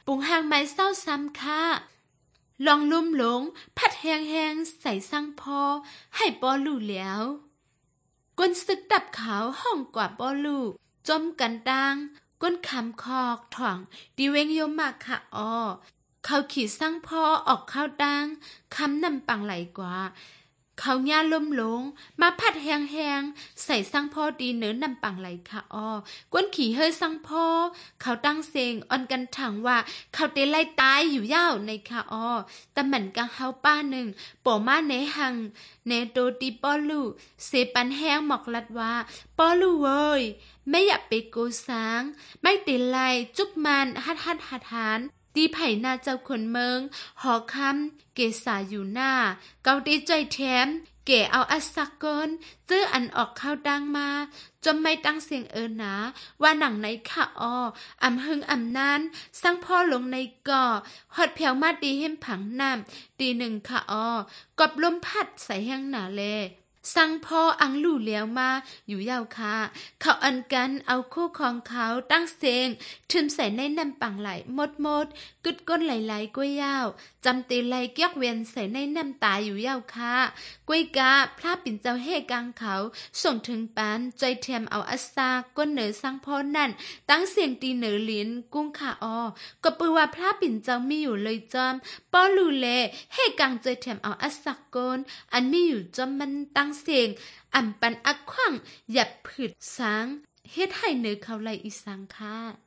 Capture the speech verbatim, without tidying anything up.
ปุงหางไม้เศร้าซ้ำค่ะลองลุ่มหลงพัดแห้งๆใส่สั่งพอให้ปอลู่แล้วก้นซึกดับขาวห้องกว่าปอลู่จมกันดังก้นคำคอกถ่องดีเวงโยมากค่ะออเขาขี่สั่งพอออกข้าวดังคำนำปังไหลกว่าเขาย่าล่มลงมาพัดแห้งๆใส่สั่งพ่อดีเนื้อนำปังไหลค่ะอ้อกวนขี่เฮยสั่งพ่อเขาตั้งเสียงอ่อนกันถังว่าเขาเตไล่ตายอยู่ยาวในค่ะอ้อแต่เหมือนกังเฮาป้าหนึ่งป่อมาเนหังเนโตตีป้อลูเสปันแห้งหมอกลัดว่าป้อลูเว้ยไม่อยากไปโกสางไม่เตไล่จุกมันฮัดฮัดหัดหานตีไผ่นาเจ้าขนเมืองหอคำเกษาอยู่หน้าเกาตีใจแถมเก๋เอาอัสสักกนจื้ออันออกข้าวดังมาจนไม่ตั้งเสียงเอินหนาว่าหนังในข่าอออำหึงอำนานสร้างพ่อลงในก่อหอดเพียวมาดีเห็มผังน้ำตีหนึ่งข่าออกอบลมพัดใส่แห้งหนาเลสั่งพ่ออังลู่เลี้ยวมาอยู่ยาวค่ะเขาอันกันเอาคู่ของเขาตั้งเสียงทึมใส่ในน้ำปังไหลหมดหมดกึดก้นไหลๆกล้วยยาวจำตีไหลเกี้ยกเวียนใส่ในน้ำตาอยู่ยาวค่ะกล้วยกาพระปิ่นเจ้าเฮกลางเขาส่งถึงปานใจเทียมเอาอัสซาก้นเหนือสั่งพ่อนั่นตั้งเสียงตีเหนือลิ้นกุ้งขาออก็ปือว่าพระปิ่นเจ้ามีอยู่เลยจอมป้อลูเลเฮกลางใจเทียมเอาอัสซักก้นอันมีอยู่จอมมันตั้งเสียงอ่ำปันอักขวังหยับผืดสางเฮ็ดให้เนื้อเขาไหลอีสังค่ะ